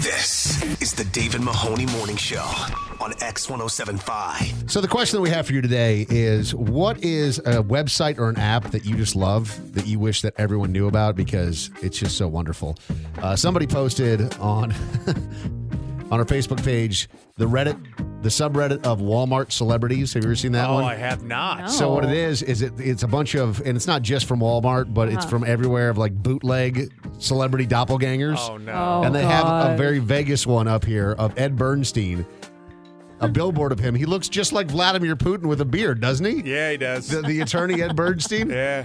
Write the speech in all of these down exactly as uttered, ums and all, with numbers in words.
This is the David Mahoney Morning Show on X one oh seven point five. So the question that we have for you today is, what is a website or an app that you just love that you wish that everyone knew about because it's just so wonderful? Uh, somebody posted on on our Facebook page the Reddit, the subreddit of Walmart celebrities. Have you ever seen that oh, one? I have not. No. So what it is is it, it's a bunch of, and it's not just from Walmart, but it's Uh-huh. from everywhere of like bootleg celebrity doppelgangers. Oh, no. Oh. And they have a God. very Vegas one up here of Ed Bernstein. A billboard of him. He looks just like Vladimir Putin with a beard, doesn't he? Yeah, he does. The, the attorney, Ed Bernstein? yeah.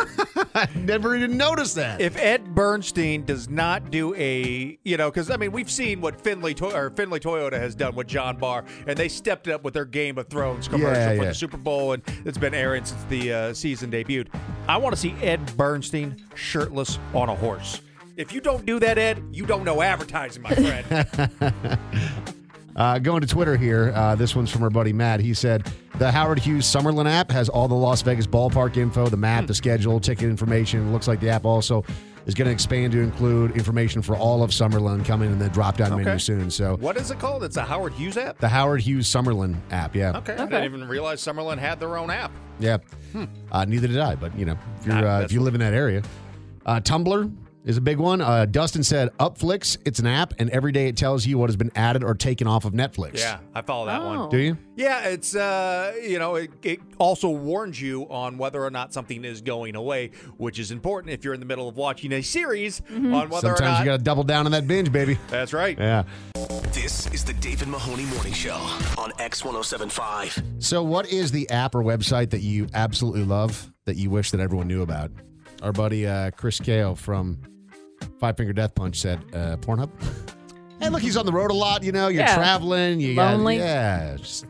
I never even noticed that. If Ed Bernstein does not do a, you know, because I mean, we've seen what Finley to- or Finley Toyota has done with John Barr, and they stepped it up with their Game of Thrones commercial Yeah, for yeah. the Super Bowl, and it's been airing since the uh, season debuted. I want to see Ed Bernstein shirtless on a horse. If you don't do that, Ed, you don't know advertising, my friend. Uh, going to Twitter here. Uh, this one's from our buddy Matt. He said, the Howard Hughes Summerlin app has all the Las Vegas ballpark info, the map, the schedule, ticket information. It looks like the app also is going to expand to include information for all of Summerlin coming in the drop-down Okay. menu soon. So What is it called? It's a Howard Hughes app? the Howard Hughes Summerlin app, yeah. Okay. I didn't even realize Summerlin had their own app. Yeah. Uh, neither did I, but, you know, if, you're, Nah, uh, that's if you live in that area. Uh, Tumblr is a big one. Uh, Dustin said, Upflix, it's an app, and every day it tells you what has been added or taken off of Netflix. Yeah, I follow that one. Oh. Do you? Yeah, it's, uh, you know, it, it also warns you on whether or not something is going away, which is important if you're in the middle of watching a series on whether Sometimes or not. you got to double down on that binge, baby. That's right. Yeah. This is the David Mahoney Morning Show on X one oh seven point five. So what is the app or website that you absolutely love that you wish that everyone knew about? Our buddy uh, Chris Kao from Five Finger Death Punch said uh, Pornhub. Hey, look, he's on the road a lot. You know, you're Yeah. traveling. You Lonely. Got, yeah. it's Just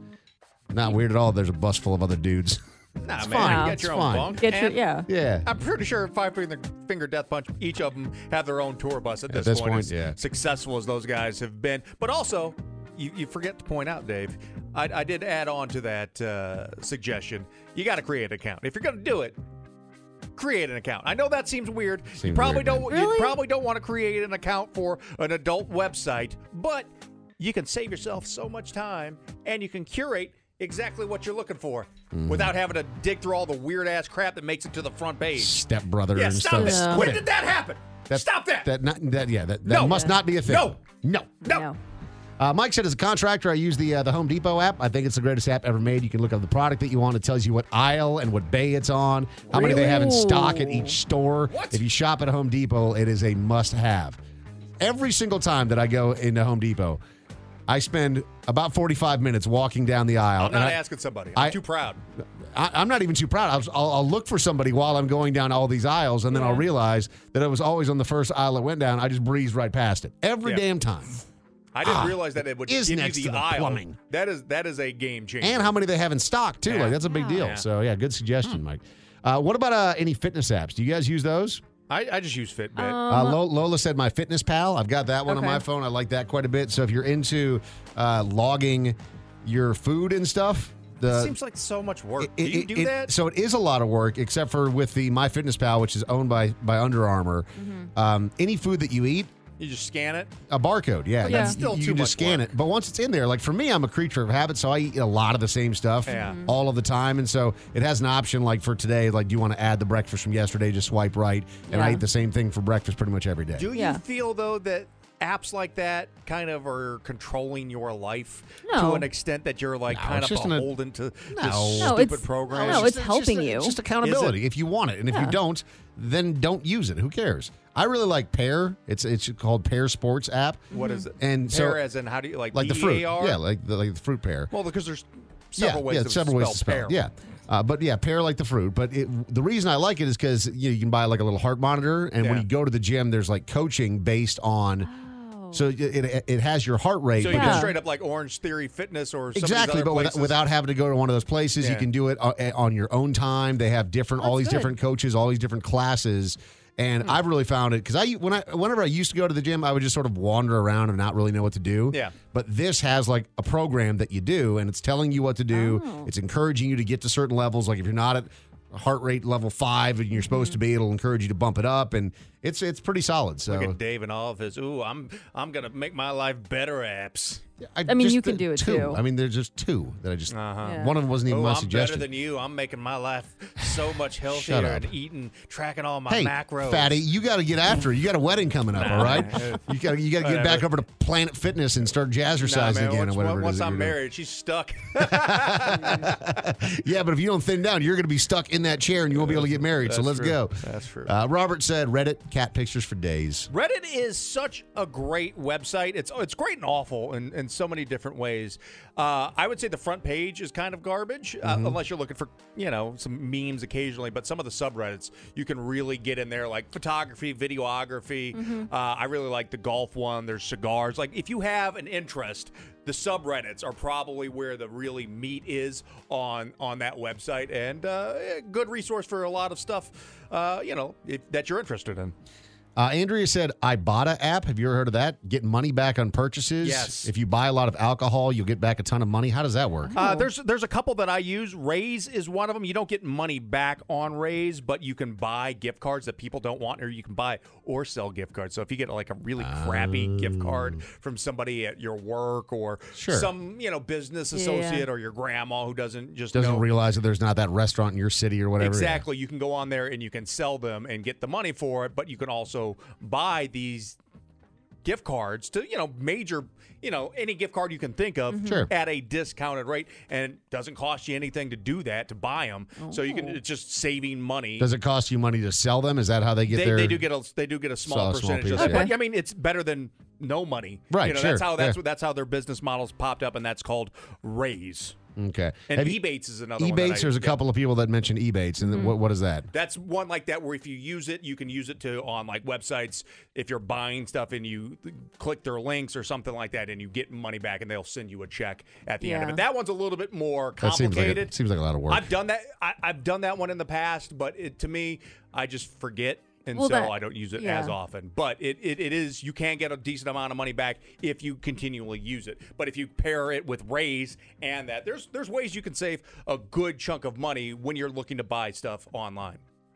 not weird at all. There's a bus full of other dudes. Nah, It's man, fine. you get It's your fine. own bunk. Get your, And yeah. Yeah. I'm pretty sure Five Finger, Finger Death Punch, each of them have their own tour bus at this, this point. point, as yeah. successful as those guys have been. But also, you, you forget to point out, Dave, I, I did add on to that uh, suggestion. You got to create an account. If you're going to do it, create an account. I know that seems weird. you Seems probably weird, don't. man. Really? You probably don't want to create an account for an adult website, but you can save yourself so much time, and you can curate exactly what you're looking for Mm-hmm. without having to dig through all the weird ass crap that makes it to the front page. Step brother Yeah, and stop stuff. it. Yeah. When Quit did that happen? That- stop that. That, not, that yeah, that, that No. must not be a thing. No. No. no. No. Uh, Mike said, as a contractor, I use the uh, the Home Depot app. I think it's the greatest app ever made. You can look up the product that you want. It tells you what aisle and what bay it's on, how many they have in stock at each store. What? If you shop at Home Depot, it is a must-have. Every single time that I go into Home Depot, I spend about forty-five minutes walking down the aisle. I'm not and I, asking somebody. I'm I- too proud. I, I'm not even too proud. I'll, I'll, I'll look for somebody while I'm going down all these aisles, and then I'll realize that it was always on the first aisle that went down. I just breezed right past it every Yeah. damn time. I didn't Ah, realize that it would is give next you to the, the aisle. plumbing. That is that is a game changer. And how many they have in stock, too. Yeah. Like, that's a big deal. Yeah. So, yeah, good suggestion, Mike. Uh, what about uh, any fitness apps? Do you guys use those? I, I just use Fitbit. Uh, Lo- Lola said my Fitness Pal. I've got that one on Okay. my phone. I like that quite a bit. So if you're into uh, logging your food and stuff, the it seems like so much work. it- do you it- do it- that? So it is a lot of work, except for with the MyFitnessPal, which is owned by by Under Armour. Mm-hmm. Um, any food that you eat, You just scan it. a barcode, yeah. But that's You- still you too can just much scan work. it. But once it's in there, like for me, I'm a creature of habit, so I eat a lot of the same stuff Yeah. Mhm. all of the time. And so it has an option like for today, like do you want to add the breakfast from yesterday, just swipe right. And I Yeah. eat the same thing for breakfast pretty much every day. Do you Yeah. feel though that apps like that kind of are controlling your life No. to an extent that you're like No, kind it's of just an- beholden to No. this No, stupid it's- program? no, it's just- helping just, you. It's just accountability if you want it. And if you Yeah. don't, then don't use it. Who cares? I really like Pear. It's it's called Pear Sports app. What is it? And Pear so- as in how do you like Like the fruit. P E A R? Yeah, like the, like the fruit pear. Well, because there's several yeah, ways yeah, to several ways to spell. pear. it. Yeah. Uh, but yeah, pear like the fruit. But it, the reason I like it is because you, know, you can buy like a little heart monitor, and when Yeah. you go to the gym, there's like coaching based on. Oh. So it, it it has your heart rate. So you but go Yeah. straight up like Orange Theory Fitness or some of these Exactly, other but without, places. without having to go to one of those places, you Yeah. can do it uh, on your own time. They have different, all That's these good. different coaches, all these different classes, and I've really found it because I when I whenever I used to go to the gym, I would just sort of wander around and not really know what to do. Yeah. But this has like a program that you do, and it's telling you what to do. Oh. It's encouraging you to get to certain levels. Like if you're not at heart rate level five, and you're supposed Mm-hmm. to be. It'll encourage you to bump it up, and it's it's pretty solid. So Look at Dave and all of his. Ooh, I'm I'm gonna make my life better apps. I, I mean, just you can the do it, two. too. I mean, there's just two that I just. Uh-huh. Yeah. One of them wasn't even Oh, my I'm suggestion. better than you. I'm making my life so much healthier Shut up. and eating, tracking all my Hey, macros. fatty, you got to get after it. You got a wedding coming up, all right? You got you got to get Whatever. back over to Planet Fitness and start jazzercising Nah, man, again once, or whatever it is. once that I'm you're doing. married, she's stuck. Yeah, but if you don't thin down, you're going to be stuck in that chair and you won't be able to get married. So That's let's true. go. That's true. Uh, Robert said Reddit, cat pictures for days. Reddit is such a great website. It's it's great and awful in, in so many different ways. Uh, I would say the front page is kind of garbage, uh, unless you're looking for, you know, some memes occasionally. But some of the subreddits, you can really get in there, like photography, videography. Uh, I really like the golf one. There's cigars. Like, if you have an interest, the subreddits are probably where the really meat is on on that website, and uh, a good resource for a lot of stuff, uh, you know, if, that you're interested in. Uh, Andrea said Ibotta app. Have you ever heard of that? Get money back on purchases. Yes. If you buy a lot of alcohol, you'll get back a ton of money. How does that work? Uh, there's there's a couple that I use. Raise is one of them. You don't get money back on Raise, but you can buy gift cards that people don't want, or you can buy or sell gift cards. So if you get like a really crappy gift card from somebody at your work, or Sure. some you know business associate, or your grandma who doesn't just Doesn't know realize that there's not that restaurant in your city or whatever. exactly. You can go on there and you can sell them and get the money for it, but you can also buy these gift cards to, you know, major, you know, any gift card you can think of Sure. at a discounted rate, and it doesn't cost you anything to do that, to buy them. So you can, it's just saving money. Does it cost you money to sell them? Is that how they get they, their? they do get a they do get a small Sell a small percentage piece, of that. yeah. But I mean, it's better than no money. Right, You know, sure, that's how that's yeah. that's how their business models popped up, and that's called Raise. Okay. And Have you- Ebates is another one. that Ebates, I- there's a yeah. couple of people that mention Ebates, and what, what is that? That's one like that where if you use it, you can use it to on like websites. If you're buying stuff and you click their links or something like that, and you get money back, and they'll send you a check at the end of Yeah. it. That one's a little bit more That seems like complicated. a, seems like a lot of work. I've done that. I, I've done that one in the past, but it, to me, I just forget. And Well, so that- I don't use it yeah. as often. But it, it, it is, you can get a decent amount of money back if you continually use it. But if you pair it with Raise and that, there's there's ways you can save a good chunk of money when you're looking to buy stuff online.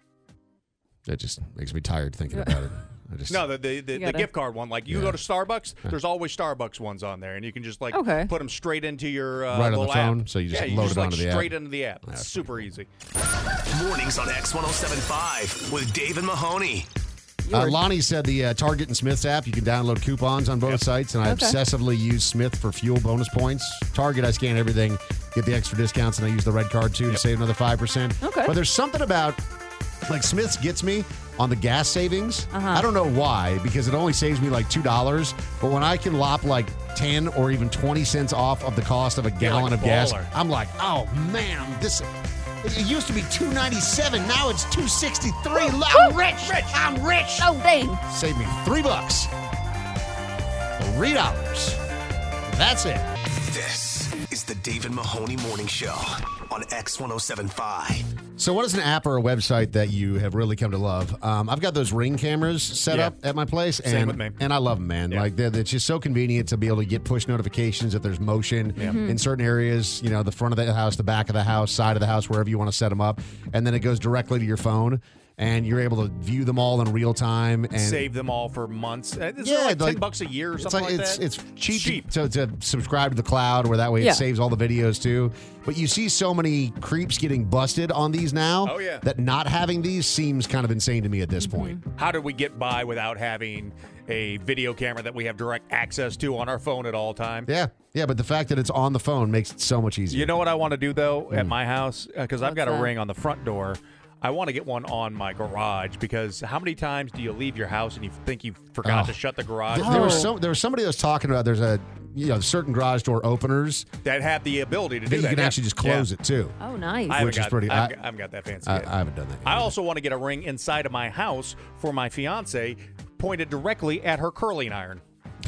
That just makes me tired thinking about it. I just No, the the, the, the gotta- gift card one. Like you Yeah. go to Starbucks, there's always Starbucks ones on there, and you can just like Okay. put them straight into your uh, Right on the little phone, app. so you just yeah, you load just it like onto the app. straight into the app. It's super easy. Mornings on X ten seventy-five with Dave and Mahoney. Uh, Lonnie said the uh, Target and Smith's app, you can download coupons on both sites, and I Okay. obsessively use Smith for fuel bonus points. Target, I scan everything, get the extra discounts, and I use the red card too to save another five percent. Okay. But there's something about, like, Smith's gets me on the gas savings. Uh-huh. I don't know why, because it only saves me like two dollars. But when I can lop like ten or even twenty cents off of the cost of a gallon like a of gas, baller. I'm like, oh, man, this... It used to be two ninety-seven. Now it's two sixty-three. I'm rich. I'm rich. Oh, dang. Save me three bucks. Three dollars. That's it. This is the Dave and Mahoney Morning Show on X ten seventy-five. So, what is an app or a website that you have really come to love? Um, I've got those Ring cameras set Yeah. up at my place, and Same with me. and I love them, man. Yeah. Like, they're, it's just so convenient to be able to get push notifications if there's motion in certain areas. You know, the front of the house, the back of the house, side of the house, wherever you want to set them up, and then it goes directly to your phone, and you're able to view them all in real time and Save them all for months. Uh, Is Yeah, it like ten like- bucks a year or It's something like, like, it's that? it's cheap, cheap. To, to subscribe to the cloud, where that way it Yeah. saves all the videos too. But you see so many creeps getting busted on these now. Oh, yeah. That not having these seems kind of insane to me at this point. How did we get by without having a video camera that we have direct access to on our phone at all times? Yeah, yeah. But the fact that it's on the phone makes it so much easier. You know what I want to do though Hmm. at my house, because I've got What's a that? ring on the front door. I want to get one on my garage, because how many times do you leave your house and you think you forgot Oh. to shut the garage Th- there door? was so there was somebody that was talking about there's a you know certain garage door openers that have the ability to that do you that. can yeah. actually just close Yeah. it too. Oh, nice. I haven't which is got, pretty- I, I- haven't- I haven't got that fancy. I, yet. I haven't done that. Yet. I also want to get a ring inside of my house for my fiance, pointed directly at her curling iron.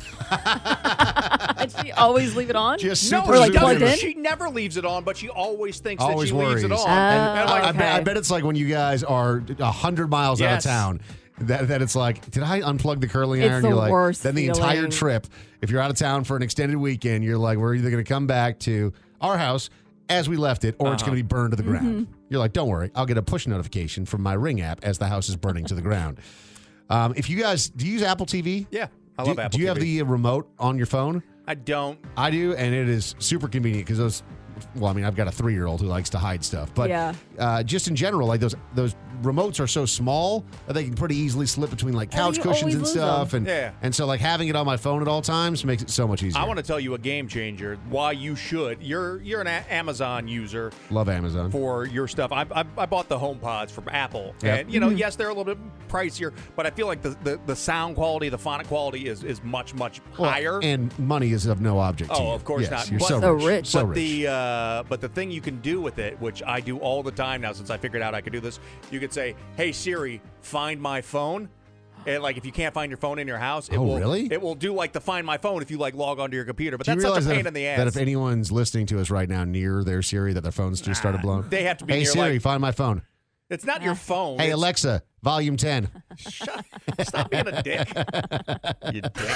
And she always leave it on? Just No, super Or, like, she plugged doesn't. in? She never leaves it on, but she always thinks Always that she leaves it worries. on. Oh, And I'm like, I, bet, I okay. bet it's like when you guys are a hundred miles out of Yes. town. That, that it's like, did I unplug the curling It's iron? the You're like, worst then the entire feeling. trip, if you're out of town for an extended weekend, you're like, we're either going to come back to our house as we left it, or it's Uh-huh. going to be burned to the ground. You're like, don't worry, I'll get a push notification from my Ring app as the house is burning to the ground. Um, if you guys, do you use Apple T V? Yeah, I do, love Apple Do you T V. have the remote on your phone? I don't. I do, and it is super convenient because those. Well, I mean, I've got a three-year-old who likes to hide stuff, but Yeah. uh, just in general, like those those remotes are so small that they can pretty easily slip between like Oh, couch you cushions always and lose stuff, them. and Yeah. and so like having it on my phone at all times makes it so much easier. I want to tell you a game changer. Why you should. You're you're an a- Amazon user Love Amazon. for your stuff. I, I, I bought the HomePods from Apple, Yep. and you know, yes, they're a little bit pricier, but I feel like the, the, the sound quality, the phonic quality is is much much Well, higher. and money is of no object to Oh, you. of course Yes, not. You're But- so, So rich. rich. So but rich. the uh, but the thing you can do with it, which I do all the time now since I figured out I could do this, you could say, "Hey Siri, find my phone." And like if you can't find your phone in your house, it Oh, will really? it will do like the find my phone if you like log onto your computer. But Do you that's such realize a that pain if, in the ass. that if anyone's listening to us right now near their Siri, that their phones just started blowing? they have to be Hey near Siri, like find my phone. it's not your phone. Hey it's, Alexa, volume ten. Shut, stop being a dick. You dick.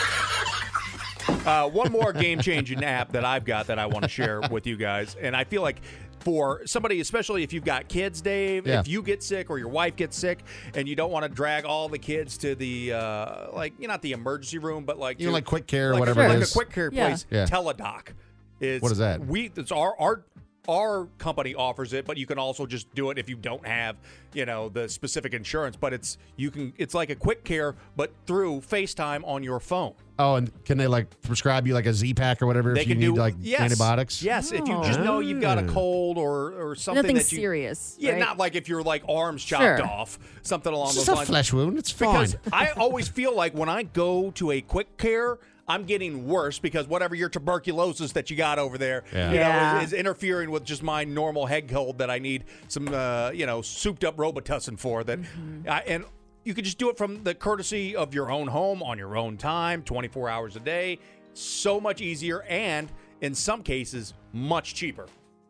Uh, one more game-changing app that I've got that I want to share with you guys, and I feel like for somebody, especially if you've got kids, Dave, Yeah. if you get sick or your wife gets sick, and you don't want to drag all the kids to the uh, like, you know, not the emergency room, but like You know, to- like Quick Care or like, whatever like it a is. quick care Yeah. place. Yeah. Teledoc is What is that? We it's our our. Our company offers it, but you can also just do it if you don't have, you know, the specific insurance. But it's you can it's like a quick care, but through FaceTime on your phone. Oh, and can they like prescribe you like a Z pack or whatever They if you can need do like yes, antibiotics? Yes, if you Oh. just know you've got a Ah. cold or or something Nothing that you serious. yeah, right? not like if you're like arms chopped Sure. off, something along It's those just a lines. flesh wound. It's fine. Because I always feel like when I go to a quick care, I'm getting worse because whatever your tuberculosis that you got over there, Yeah. you know, Yeah. is, is interfering with just my normal head cold that I need some, uh, you know, souped up Robitussin for. That, Mm-hmm. I, and you can just do it from the courtesy of your own home on your own time, twenty-four hours a day. So much easier, and in some cases, much cheaper.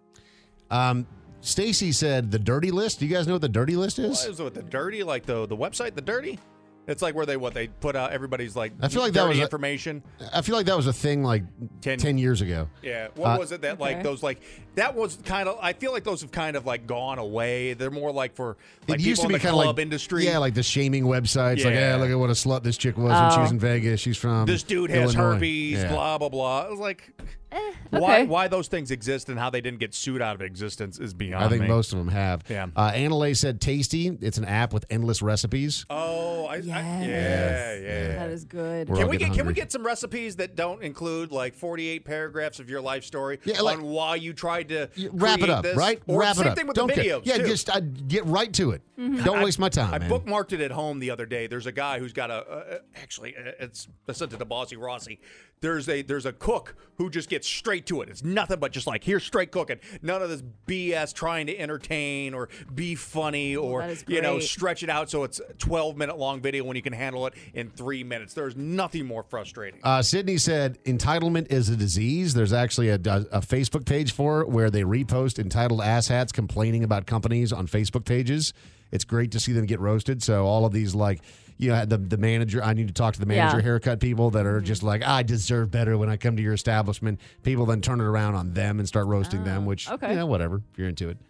Um, Stacy said the dirty list. Do you guys know what the dirty list is? What is it with the dirty? Like the the website, the dirty? It's like where they what they put out everybody's like I feel like that dirty was a- information. I feel like that was a thing like Ten- ten years ago. Yeah. What Uh, was it that like okay. those like that was kind of I feel like those have kind of like gone away. They're more like for like it used people to be in the kind of club like industry. Yeah, like the shaming websites. Like, Yeah. yeah, look at what a slut this chick was when she was Oh. in Vegas. She's from this dude has Illinois. herpes, Yeah. blah blah blah. It was like Eh, why okay. why those things exist and how they didn't get sued out of existence is beyond I think me. most of them have. Yeah. Uh, Annalay said Tasty. It's an app with endless recipes. Oh, I, I yeah, Yes. yeah. That is good. We're all Can we getting get can we hungry. get some recipes that don't include like forty-eight paragraphs of your life story Yeah, like- on why you tried to You- Wrap it create up, this? right? Or Wrap same it up. thing with Don't the care. videos Yeah, too. just uh, get right to it. Mm-hmm. Don't waste my time, I man. bookmarked it at home the other day. There's a guy who's got a uh, actually uh, it's I sent it to Bossy Rossi. There's a there's a cook who just gets straight to it. It's nothing but just like here's straight cooking. None of this B S trying to entertain or be funny or that is you know great. stretch it out so it's a twelve minute long video when you can handle it in three minutes. There's nothing more frustrating. Uh, Sydney said entitlement is a disease. There's actually a, a Facebook page for it where they repost entitled asshats complaining about companies on Facebook pages. It's great to see them get roasted. So all of these like, you know, the the manager, I need to talk to the manager Yeah. haircut people that are just like, I deserve better when I come to your establishment. People then turn it around on them and start roasting them, which, okay. you know, whatever, if you're into it.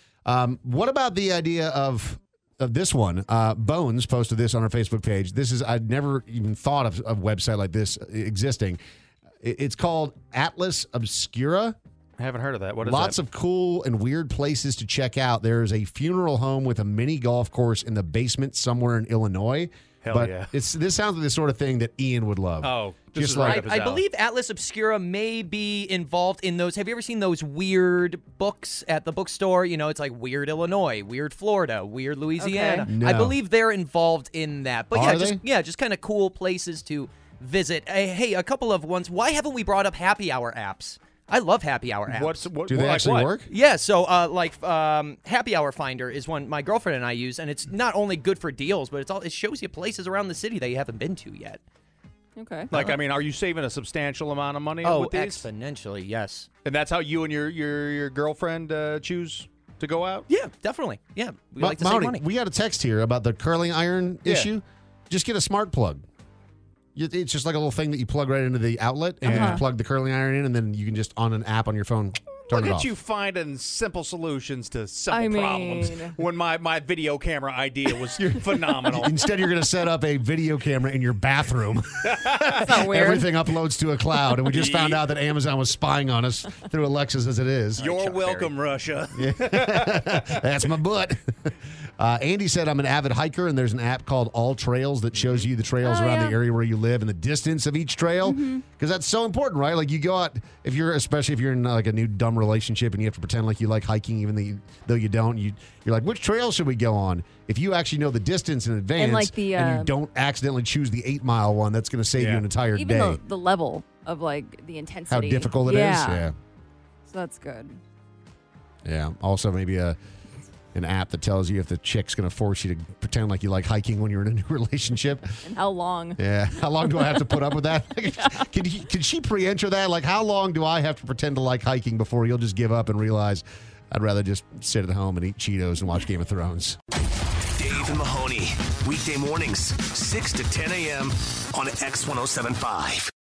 Um, what about the idea of of this one? Uh, Bones posted this on our Facebook page. This is, I'd never even thought of a website like this existing. It- It's called Atlas Obscura. I haven't heard of that. What is Lots that? of cool and weird places to check out. There's a funeral home with a mini golf course in the basement somewhere in Illinois. Hell but yeah. it's this sounds like the sort of thing that Ian would love. Oh, this just is like right I, up his I alley. believe Atlas Obscura may be involved in those. Have you ever seen those weird books at the bookstore? You know, it's like Weird Illinois, Weird Florida, Weird Louisiana. Okay. No. I believe they're involved in that. But yeah, Are just they? yeah, just kind of cool places to visit. Hey, hey, a couple of ones. Why haven't we brought up happy hour apps? I love happy hour apps. What's what? do they like actually what? work? Yeah, so uh, like um, Happy Hour Finder is one my girlfriend and I use, and it's not only good for deals, but it's all it shows you places around the city that you haven't been to yet. Okay. Like, I mean, are you saving a substantial amount of money Oh, with these? exponentially, yes. And that's how you and your your your girlfriend uh, choose to go out? Yeah, definitely. Yeah, we Ma- like to save Maori, money. we got a text here about the curling iron Yeah. issue. Just get a smart plug. You- It's just like a little thing that you plug right into the outlet, and you Uh-huh. just plug the curling iron in, and then you can just on an app on your phone. Turn Look it at off. you finding simple solutions to simple I mean- problems when my, my video camera idea was phenomenal. Instead, you're going to set up a video camera in your bathroom. That's not weird. Everything uploads to a cloud, and we just found out that Amazon was spying on us through Alexis as it is. You're welcome, Russia. That's my butt. Uh, Andy said, I'm an avid hiker, and there's an app called All Trails that shows you the trails Oh, around yeah. the area where you live and the distance of each trail. Because that's so important, right? Like, you go out, if you're, especially if you're in like a new dumb relationship and you have to pretend like you like hiking, even though you, though you don't, you, you're like, which trail should we go on? If you actually know the distance in advance like the, and uh, you don't accidentally choose the eight mile one, that's going to save Yeah. you an entire Even day. the, the level of like the How intensity. difficult it is. yeah. Yeah. So that's good. Yeah. Also, maybe a an app that tells you if the chick's going to force you to pretend like you like hiking when you're in a new relationship. And how long? Yeah. How long do I have to put up with that? Can, he, can she pre-enter that? Like, how long do I have to pretend to like hiking before you'll just give up and realize I'd rather just sit at home and eat Cheetos and watch Game of Thrones? Dave and Mahoney, weekday mornings, six to ten a.m. on X ten seventy-five.